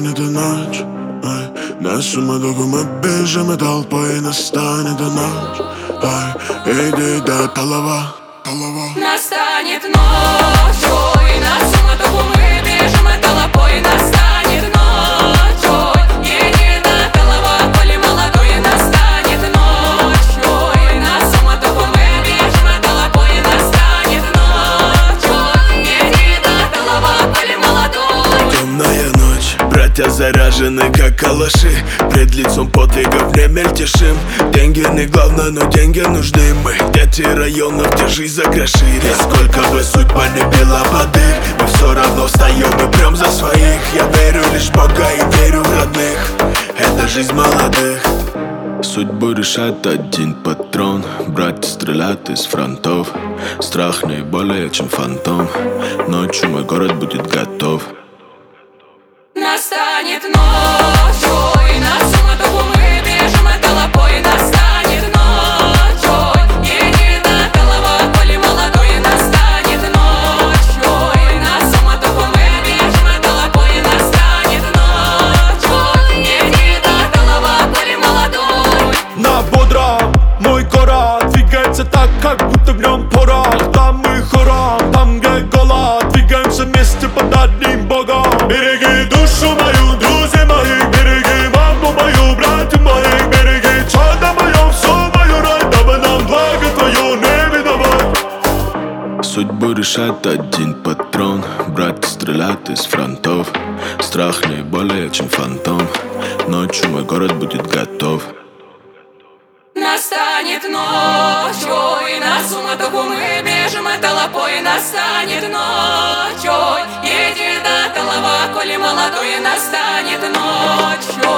настанет и ночь. Ай, на суматоху мы бежим и толпой, настанет и ночь. Ай, иди до толова. Настанет ночь, ой, на суматоху мы бежим и толпой. Настанет ночь, ой, иди до толова, коли молодой. Настанет ночь, ой, на суматоху мы бежим и толпой. Настанет ночь, ой, иди до толова, коли молодой. Темная ночь, братья заряжены как калаши. Пред лицом подвигов не мельтешим. Деньги не главное, но деньги нужны. Мы дети районов, держись за гроши. И сколько бы судьба не била под их, мы все равно встаем и прям за своих. Я верю лишь в Бога и верю в родных. Это жизнь молодых. Судьбу решает один патрон. Братья стреляют из фронтов. Страх не более чем фантом. Ночью мой город будет готов. Настанет ночь, ой, на суматоху мы бежим и толпой. Настанет ночь, ой, иди до толова, коли молодой. Настанет ночь, ой, на суматоху мы бежим и толпой. Настанет ночь, ой, иди до толова, коли молодой. На бодром мой город двигается так, как будто в нем порог. Там мы хором, там где голод, двигаемся вместе под одним богом. Береги душу мою, друзья моих, береги маму мою, братья моих, береги чадо мое, все мое рай, дабы нам благо твое не видовать. Судьбу решает один патрон. Братья стреляют из фронтов. Страх не более чем фантом. Ночью мой город будет готов. Настанет ночь, ой, на суматоху мы бежим и толпой. Настанет ночь, ой, иди до толова, коли молодой. Настанет ночь,